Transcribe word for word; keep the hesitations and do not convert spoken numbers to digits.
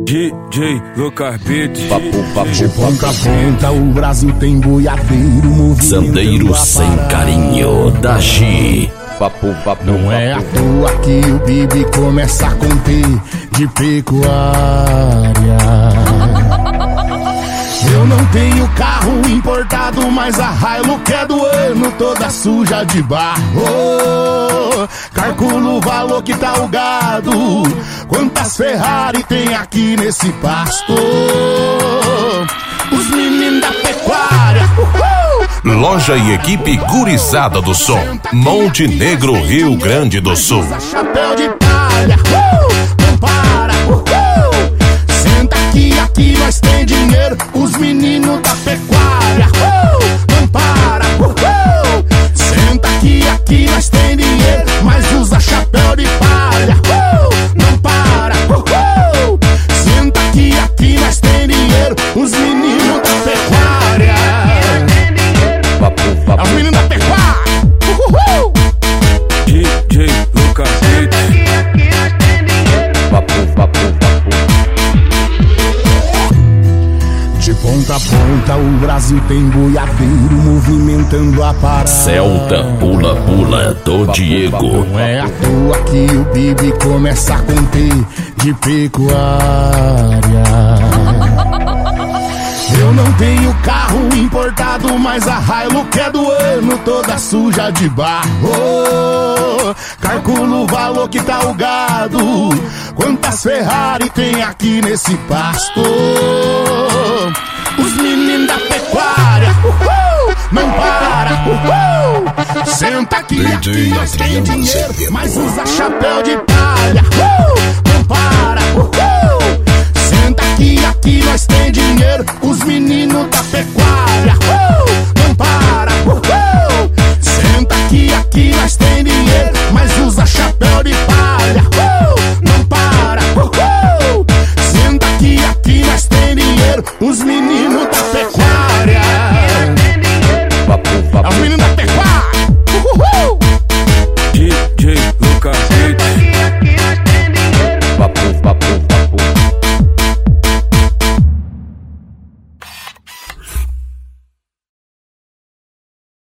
D J Lucas Beats. Papo, papo, De ponta a ponta o Brasil tem boiadeiro, movimentando Sandeiro sem carinho da G. Papo, papo, Não é à toa que o Bibi começa a conter de pecuária. Eu não tenho carro importado, mas a Hilux é do ano, toda suja de barro. Calculo o valor que tá o gado, quantas Ferrari tem aqui nesse pasto. Os meninos da pecuária, uhul! Loja e equipe Gurizada do Som, Monte Negro, Rio Grande do Sul. Usa chapéu de palha, uh! Não para, uhul! Senta aqui, aqui nós tem dinheiro. Os meninos da pecuária, uh! Não para, uhul! Senta aqui, aqui nós tem dinheiro. Mas usa chapéu de palha, uh! Não para, uhul! Senta aqui, aqui nós tem dinheiro. Os meninos da pecuária. papo, papo. É os meninos da pecuária, uhul! D J Lucas Beats. Papo, papo, papo. De ponta a ponta o Brasil tem boiadeiro, movimentando a parada. Celta, pula, pula, do Diego. Não é à toa que o Bibi começa a conter de pecuária. Eu não tenho carro importado, mas a Hilux é do ano, toda suja de barro. Calculo o valor que tá o gado, quantas Ferrari tem aqui nesse pasto. Os meninos da pecuária, uhul! Não para, uhul! Senta aqui, aqui nós tem dinheiro, mas usa chapéu de palha, uhul! Não para, uhul! Senta aqui, aqui nós tem dinheiro. Os meninos da pecuária, uhul! Não para, uhul! Senta aqui, aqui nós tem dinheiro. Mas usa chapéu de palha, uhul! Não para, uhul! Senta aqui, aqui nós tem dinheiro. Os meninos